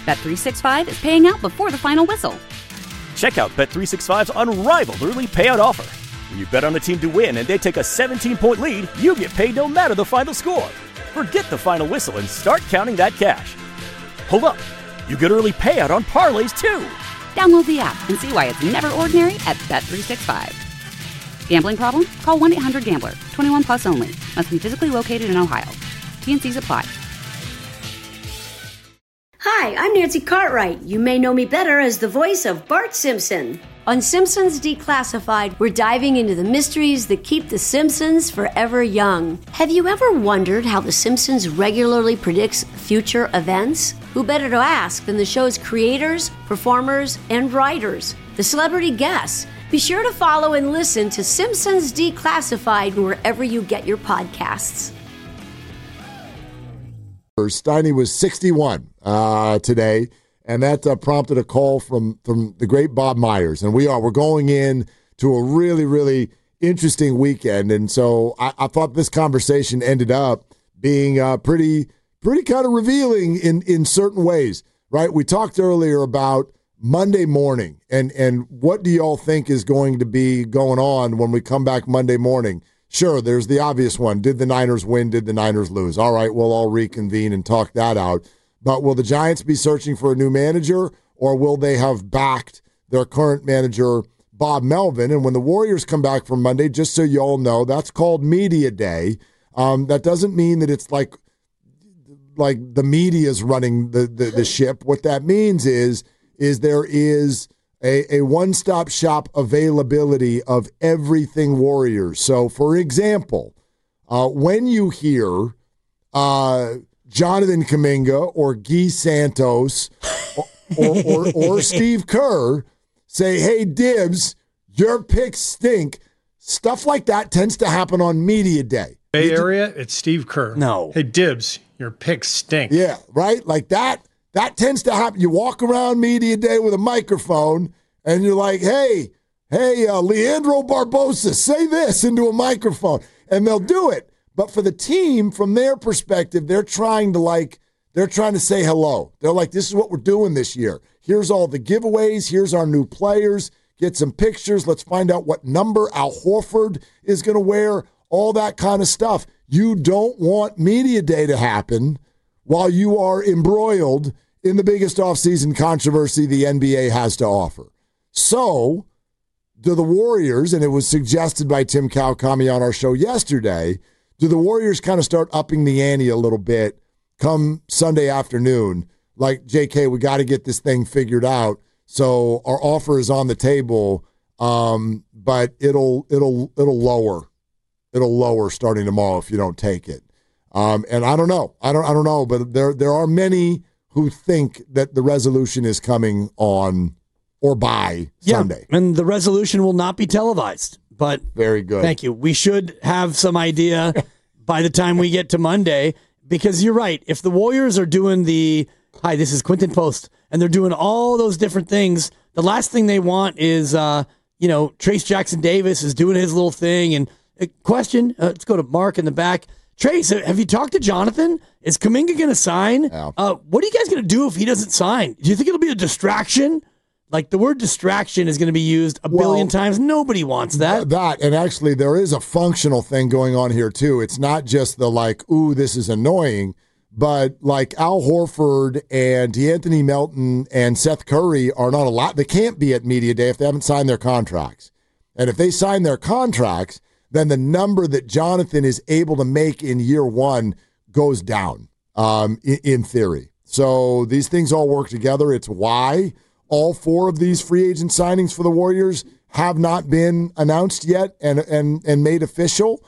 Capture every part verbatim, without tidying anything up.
Bet three sixty-five is paying out before the final whistle. Check out Bet three sixty-five's unrivaled early payout offer. When you bet on a team to win and they take a seventeen-point lead, you get paid no matter the final score. Forget the final whistle and start counting that cash. Hold up. You get early payout on parlays, too. Download the app and see why it's never ordinary at Bet three sixty-five. Gambling problem? Call one eight hundred gambler. twenty-one plus only. Must be physically located in Ohio. T N Cs apply. Hi, I'm Nancy Cartwright. You may know me better as the voice of Bart Simpson. On Simpsons Declassified, we're diving into the mysteries that keep the Simpsons forever young. Have you ever wondered how The Simpsons regularly predicts future events? Who better to ask than the show's creators, performers, and writers, the celebrity guests? Be sure to follow and listen to Simpsons Declassified wherever you get your podcasts. Steiny was sixty-one uh, today, and that uh, prompted a call from, from the great Bob Myers. And we are, we're going in to a really, really interesting weekend. And so I, I thought this conversation ended up being uh, pretty, pretty kind of revealing in, in certain ways, right? We talked earlier about Monday morning, and, and what do y'all think is going to be going on when we come back Monday morning? Sure, there's the obvious one. Did the Niners win? Did the Niners lose? All right, we'll all reconvene and talk that out. But will the Giants be searching for a new manager, or will they have backed their current manager, Bob Melvin? And when the Warriors come back from Monday, just so you all know, that's called Media Day. Um, that doesn't mean that it's like like the media is running the, the, the ship. What that means is, is there is a, a one-stop shop availability of everything Warriors. So, for example, uh, when you hear uh, Jonathan Kuminga or Guy Santos or, or, or, or Steve Kerr say, hey, Dibs, your picks stink, stuff like that tends to happen on Media Day. Bay Area, it's Steve Kerr. No. Hey, Dibs, your picks stink. Yeah, right? Like that. That tends to happen. You walk around Media Day with a microphone, and you're like, hey, hey, uh, Leandro Barbosa, say this into a microphone. And they'll do it. But for the team, from their perspective, they're trying to like, they're trying to say hello. They're like, this is what we're doing this year. Here's all the giveaways. Here's our new players. Get some pictures. Let's find out what number Al Horford is going to wear. All that kind of stuff. You don't want Media Day to happen while you are embroiled in the biggest offseason controversy the N B A has to offer. So, do the Warriors, and it was suggested by Tim Kawakami on our show yesterday, do the Warriors kind of start upping the ante a little bit come Sunday afternoon? Like, J K, we got to get this thing figured out. So our offer is on the table, um, but it'll it'll it'll lower, it'll lower starting tomorrow if you don't take it. Um, and I don't know, I don't I don't know, but there there are many who think that the resolution is coming on or by yeah, Sunday. And the resolution will not be televised. But very good. Thank you. We should have some idea by the time we get to Monday, because you're right. If the Warriors are doing the, hi, this is Quinton Post, and they're doing all those different things, the last thing they want is, uh, you know, Trace Jackson Davis is doing his little thing. And uh, question, uh, let's go to Mark in the back. Trace, have you talked to Jonathan? Is Kuminga going to sign? Yeah. Uh, what are you guys going to do if he doesn't sign? Do you think it'll be a distraction? Like, the word distraction is going to be used a well, billion times. Nobody wants that. That, and actually there is a functional thing going on here too. It's not just the like, ooh, this is annoying, but like Al Horford and DeAnthony Melton and Seth Curry are not allowed. They can't be at Media Day if they haven't signed their contracts. And if they sign their contracts, then the number that Jonathan is able to make in year one goes down, um, in, in theory. So these things all work together. It's why all four of these free agent signings for the Warriors have not been announced yet and and and made official.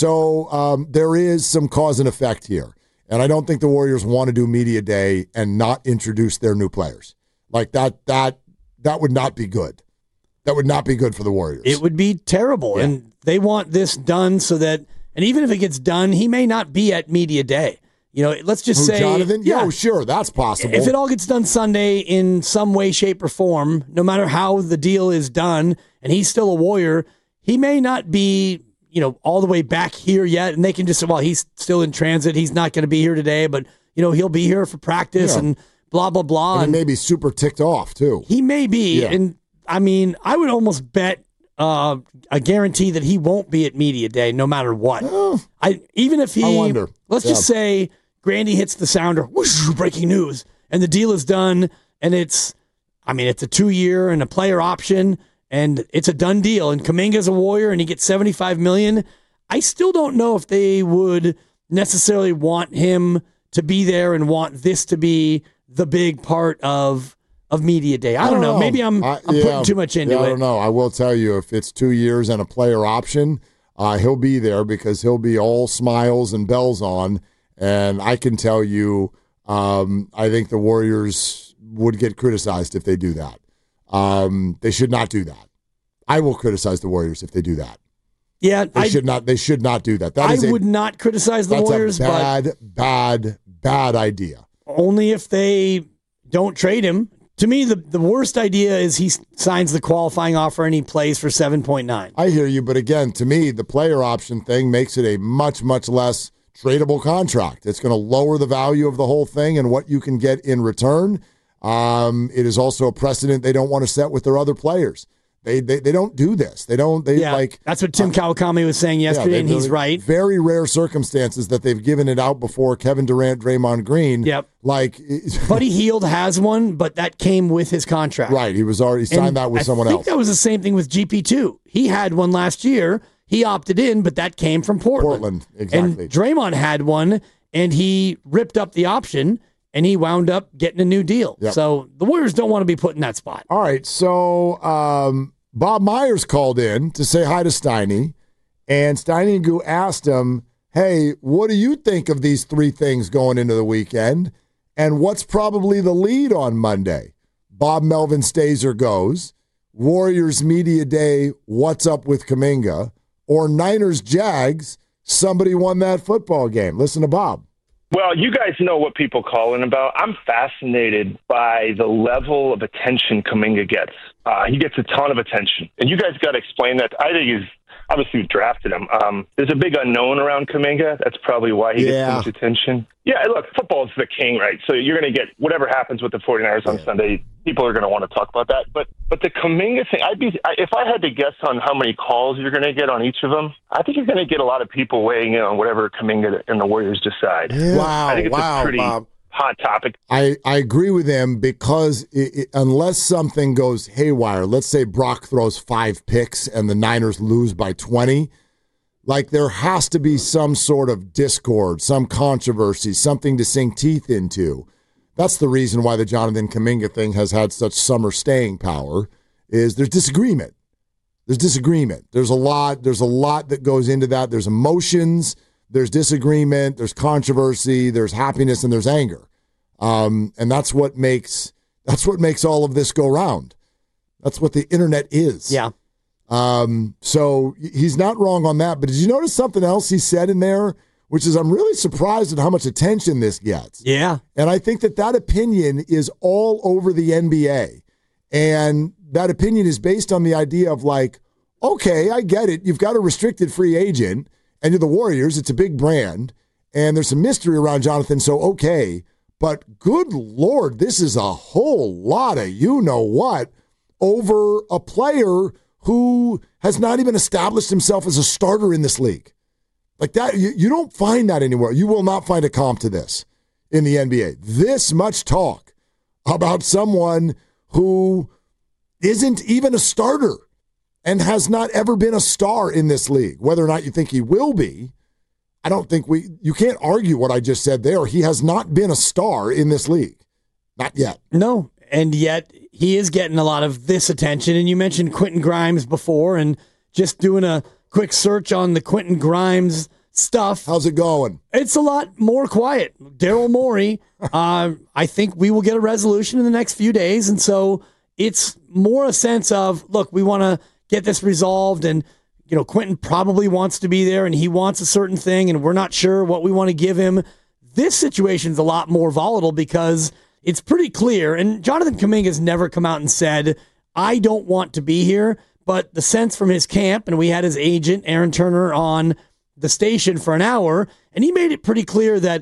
So um, there is some cause and effect here. And I don't think the Warriors want to do Media Day and not introduce their new players. Like that, that, that would not be good. That would not be good for the Warriors. It would be terrible. Yeah. And they want this done so that, and even if it gets done, he may not be at Media Day. You know, let's just Who, say, Jonathan? yeah, Yo, sure, that's possible. If it all gets done Sunday in some way, shape, or form, no matter how the deal is done, and he's still a Warrior, he may not be, you know, all the way back here yet, and they can just say, well, he's still in transit, he's not going to be here today, but, you know, he'll be here for practice, yeah. and blah, blah, blah. And, and he may be super ticked off, too. He may be. Yeah. And, I mean, I would almost bet uh, a guarantee that he won't be at Media Day no matter what. Oh, I Even if he, I wonder. let's Yeah. just say Grandy hits the sounder, whoosh, breaking news, and the deal is done, and it's, I mean, it's a two-year and a player option, and it's a done deal, and Kuminga's a Warrior, and he gets seventy-five million dollars. I still don't know if they would necessarily want him to be there and want this to be the big part of of Media Day. I, I don't, don't know. know. Maybe I'm, I, I'm yeah, putting too much into yeah, it. I don't know. I will tell you, if it's two years and a player option, uh, he'll be there because he'll be all smiles and bells on. And I can tell you, um, I think the Warriors would get criticized if they do that. Um, they should not do that. I will criticize the Warriors if they do that. Yeah, they I should not. They should not do that. That I is a, would not criticize the that's Warriors, a bad, but bad, bad idea. Only if they don't trade him. To me, the, the worst idea is he signs the qualifying offer and he plays for seven point nine. I hear you, but again, to me, the player option thing makes it a much, much less tradable contract. It's going to lower the value of the whole thing and what you can get in return. Um, it is also a precedent they don't want to set with their other players. They they, they don't do this. They don't. They yeah, like that's what Tim uh, Kawakami was saying yesterday, yeah, and he's right. Very rare circumstances that they've given it out before Kevin Durant, Draymond Green. Yep. Like Buddy Hield has one, but that came with his contract. Right. He was already signed and that with I someone else. I else. think that was the same thing with G P two. He had one last year. He opted in, but that came from Portland. Portland, exactly. And Draymond had one, and he ripped up the option. And he wound up getting a new deal. Yep. So the Warriors don't want to be put in that spot. All right. So um, Bob Myers called in to say hi to Steiny. And Steiny asked him, hey, what do you think of these three things going into the weekend? And what's probably the lead on Monday? Bob Melvin stays or goes. Warriors Media Day, what's up with Kuminga? Or Niners Jags, somebody won that football game. Listen to Bob. Well, you guys know what people call in about. I'm fascinated by the level of attention Kuminga gets. Uh, he gets a ton of attention. And you guys got to explain that. I think he's obviously drafted him. Um, there's a big unknown around Kuminga. That's probably why he yeah. gets so much attention. Yeah, look, football is the king, right? So you're going to get whatever happens with the 49ers on yeah. Sunday. People are going to want to talk about that. But but the Kuminga thing, I'd be I, if I had to guess on how many calls you're going to get on each of them, I think you're going to get a lot of people weighing in on whatever Kuminga and the Warriors decide. Yeah. Wow, I think it's wow, a pretty Bob. hot topic. I, I agree with him because it, it, unless something goes haywire, let's say Brock throws five picks and the Niners lose by twenty, like there has to be some sort of discord, some controversy, something to sink teeth into. That's the reason why the Jonathan Kuminga thing has had such summer staying power, is there's disagreement. There's disagreement. There's a lot, there's a lot that goes into that. There's emotions, there's disagreement, there's controversy, there's happiness, and there's anger. Um, and that's what makes that's what makes all of this go round. That's what the internet is. Yeah. Um, so he's not wrong on that. But did you notice something else he said in there, which is I'm really surprised at how much attention this gets. Yeah. And I think that that opinion is all over the N B A. And that opinion is based on the idea of like, okay, I get it. You've got a restricted free agent and you're the Warriors. It's a big brand and there's some mystery around Jonathan. So, okay. But good Lord, this is a whole lot of you-know-what over a player who has not even established himself as a starter in this league. Like that, you, you don't find that anywhere. You will not find a comp to this in the N B A. This much talk about someone who isn't even a starter and has not ever been a star in this league. Whether or not you think he will be, I don't think we, you can't argue what I just said there. He has not been a star in this league. Not yet. No, and yet he is getting a lot of this attention. And you mentioned Quentin Grimes before, and just doing a quick search on the Quentin Grimes stuff. How's it going? It's a lot more quiet. Daryl Morey, uh, I think we will get a resolution in the next few days. And so it's more a sense of, look, we want to get this resolved. And, you know, Quentin probably wants to be there and he wants a certain thing and we're not sure what we want to give him. This situation's a lot more volatile because it's pretty clear. And Jonathan Kuminga has never come out and said, I don't want to be here. But the sense from his camp, and we had his agent, Aaron Turner, on the station for an hour, and he made it pretty clear that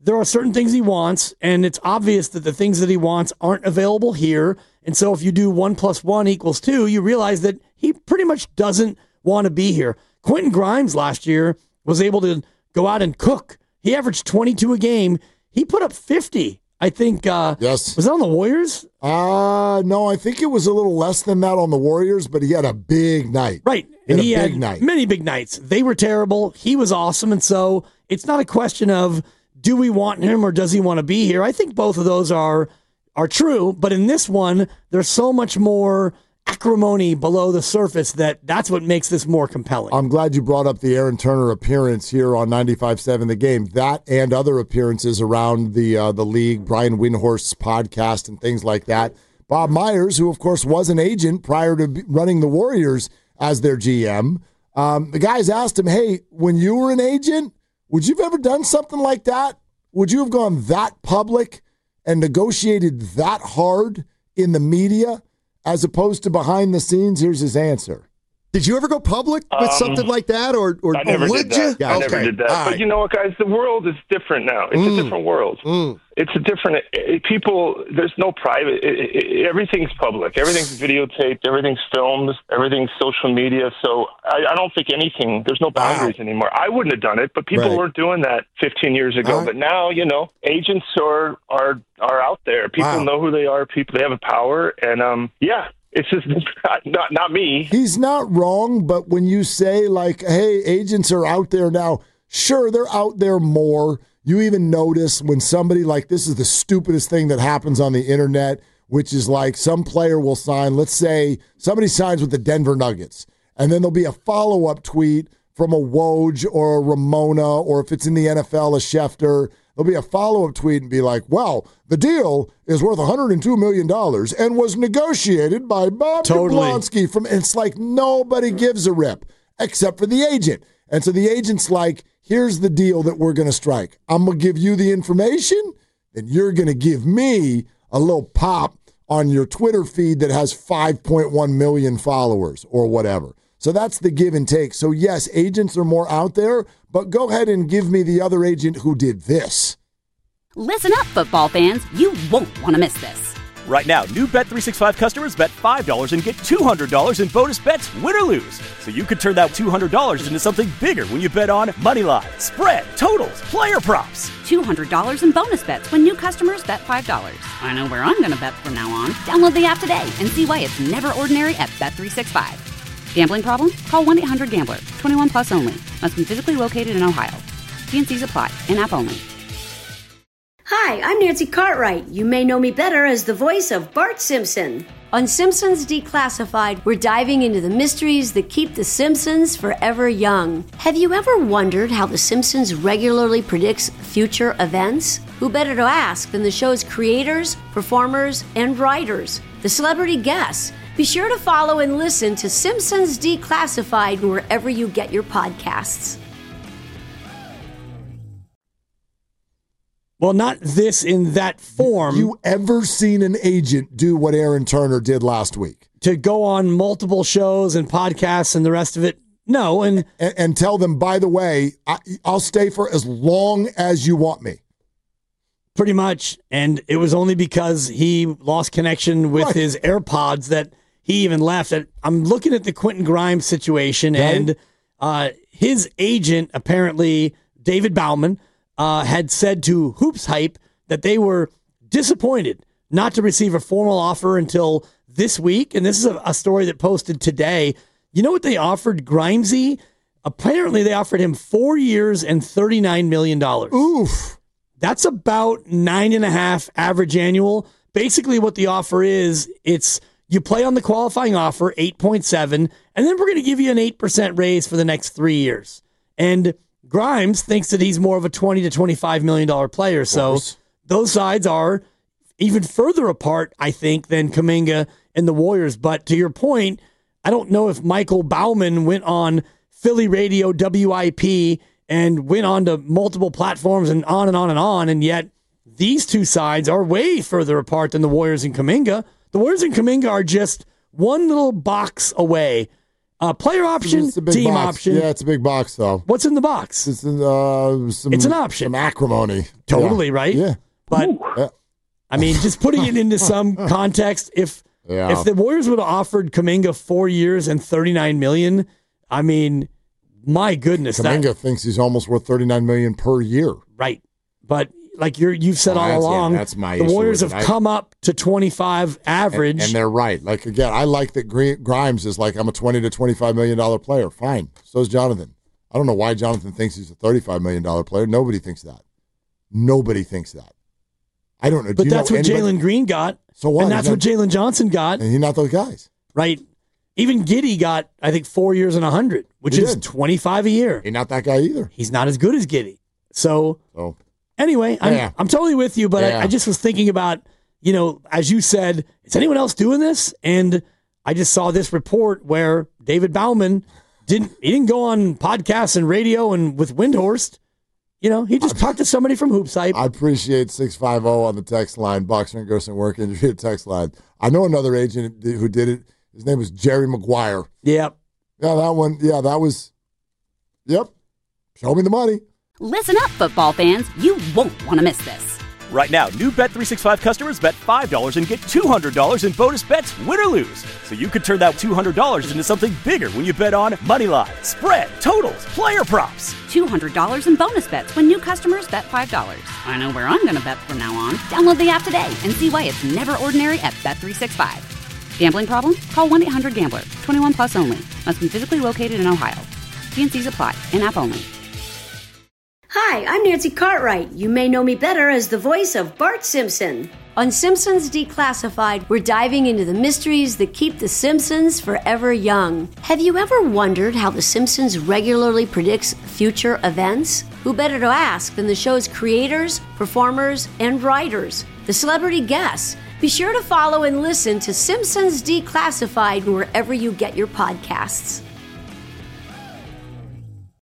there are certain things he wants, and it's obvious that the things that he wants aren't available here. And so if you do one plus one equals two, you realize that he pretty much doesn't want to be here. Quentin Grimes last year was able to go out and cook. He averaged twenty-two a game. He put up fifty. I think, uh, yes. Was that on the Warriors? Uh, no, I think it was a little less than that on the Warriors, but he had a big night. Right. He and had he a had big night. many big nights. They were terrible. He was awesome. And so it's not a question of, do we want him or does he want to be here? I think both of those are are true. But in this one, there's so much more acrimony below the surface that that's what makes this more compelling. I'm glad you brought up the Aaron Turner appearance here on ninety-five seven The Game. That and other appearances around the uh, the league, Brian Windhorst's podcast and things like that. Bob Myers, who of course was an agent prior to running the Warriors as their G M, um, the guys asked him, hey, when you were an agent, would you have ever done something like that? Would you have gone that public and negotiated that hard in the media? As opposed to behind the scenes, here's his answer. Did you ever go public with Um, something like that, or or, I never or did would you? that. I never Okay. did that. All But right. you know what, guys? The world is different now. It's Mm. a different world. Mm. It's a different. It, people, there's no private. It, it, everything's public. Everything's videotaped. Everything's filmed. Everything's social media. So I, I don't think anything. There's no boundaries Wow. anymore. I wouldn't have done it, but people Right. weren't doing that fifteen years ago. All right. But now, you know, agents are are are out there. People Wow. know who they are. People they have a power, and um, yeah. It's just not not me. He's not wrong, but when you say, like, hey, agents are out there now, sure, they're out there more. You even notice when somebody, like, this is the stupidest thing that happens on the internet, which is like some player will sign, let's say somebody signs with the Denver Nuggets, and then there'll be a follow-up tweet from a Woj or a Ramona, or if it's in the N F L, a Schefter. There'll be a follow-up tweet and be like, well, the deal is worth one hundred two million dollars and was negotiated by Bob Totally. Jablonski. From, it's like nobody gives a rip except for the agent. And so the agent's like, here's the deal that we're going to strike. I'm going to give you the information, then you're going to give me a little pop on your Twitter feed that has five point one million followers or whatever. So that's the give and take. So yes, agents are more out there, but go ahead and give me the other agent who did this. Listen up, football fans. You won't want to miss this. Right now, new Bet three sixty-five customers bet five dollars and get two hundred dollars in bonus bets, win or lose. So you could turn that two hundred dollars into something bigger when you bet on money line, spread, totals, player props. two hundred dollars in bonus bets when new customers bet five dollars. I know where I'm going to bet from now on. Download the app today and see why it's never ordinary at Bet three sixty-five. Gambling problem? Call one eight hundred gambler. twenty-one plus only. Must be physically located in Ohio. T N Cs apply. In-app only. Hi, I'm Nancy Cartwright. You may know me better as the voice of Bart Simpson. On Simpsons Declassified, we're diving into the mysteries that keep the Simpsons forever young. Have you ever wondered how the Simpsons regularly predicts future events? Who better to ask than the show's creators, performers, and writers, the celebrity guests? Be sure to follow and listen to Simpsons Declassified wherever you get your podcasts. Well, not this in that form. You ever seen an agent do what Aaron Turner did last week? To go on multiple shows and podcasts and the rest of it? No. And and, and tell them, by the way, I, I'll stay for as long as you want me. pretty much. And it was only because he lost connection with Right. his AirPods that he even left. And I'm looking at the Quentin Grimes situation, Okay. and uh, his agent, apparently David Bauman, uh, had said to Hoops Hype that they were disappointed not to receive a formal offer until this week. And this is a, a story that posted today. You know what they offered Grimesy? Apparently they offered him four years and thirty-nine million dollars. Oof. That's about nine and a half average annual. Basically what the offer is, it's you play on the qualifying offer, eight point seven, and then we're going to give you an eight percent raise for the next three years. And Grimes thinks that he's more of a twenty to twenty-five million dollars player. So those sides are even further apart, I think, than Kuminga and the Warriors. But to your point, I don't know if Michael Bauman went on Philly radio W I P and went on to multiple platforms and on and on and on, and yet these two sides are way further apart than the Warriors and Kuminga. The Warriors and Kuminga are just one little box away Uh, player option, It's a big team box. option. Yeah, it's a big box, though. What's in the box? It's, uh, some, It's an option. Some acrimony. Totally, Yeah. right? Yeah. But, Yeah. I mean, just putting it into some context, if Yeah. if the Warriors would have offered Kuminga four years and thirty-nine million dollars, I mean, my goodness. Kuminga that, thinks he's almost worth thirty-nine million dollars per year. Right. But like you're, you've said Oh, all that's- yeah, along, that's my the issue Warriors with have it. I- come up to twenty-five average. And, and they're right. Like, again, I like that Gri- Grimes is like, I'm a twenty to twenty-five million dollars player. Fine. So's Jonathan. I don't know why Jonathan thinks he's a thirty-five million dollars player. Nobody thinks that. Nobody thinks that. I don't know. Do but you that's know what anybody- Jalen Green got. So what? And that's He's what Jalen Johnson got. And he's not those guys. Right. Even Giddey got, I think, four years and a hundred, which He is did. twenty-five a year. He's not that guy either. He's not as good as Giddey. So So anyway, I'm, Yeah. I'm totally with you, but Yeah. I, I just was thinking about, you know, as you said, is anyone else doing this? And I just saw this report where David Bauman didn't, he didn't go on podcasts and radio and with Windhorst. You know, he just talked to somebody from Hoops Hype. I appreciate six five zero on the text line, Boxer and Gerson work injury text line. I know another agent who did it. His name was Jerry Maguire. Yep. Yeah, that one. Yeah, that was. Yep. Show me the money. Listen up, football fans. You won't want to miss this. Right now, new Bet three sixty-five customers bet five dollars and get two hundred dollars in bonus bets, win or lose. So you could turn that two hundred dollars into something bigger when you bet on money line, spread, totals, player props. two hundred dollars in bonus bets when new customers bet five dollars. I know where I'm going to bet from now on. Download the app today and see why it's never ordinary at Bet three sixty-five. Gambling problem? Call one eight hundred gambler. twenty-one plus only. Must be physically located in Ohio. T and C's apply. In-app only. Hi, I'm Nancy Cartwright. You may know me better as the voice of Bart Simpson. On Simpsons Declassified, we're diving into the mysteries that keep the Simpsons forever young. Have you ever wondered how The Simpsons regularly predicts future events? Who better to ask than the show's creators, performers, and writers, the celebrity guests? Be sure to follow and listen to Simpsons Declassified wherever you get your podcasts.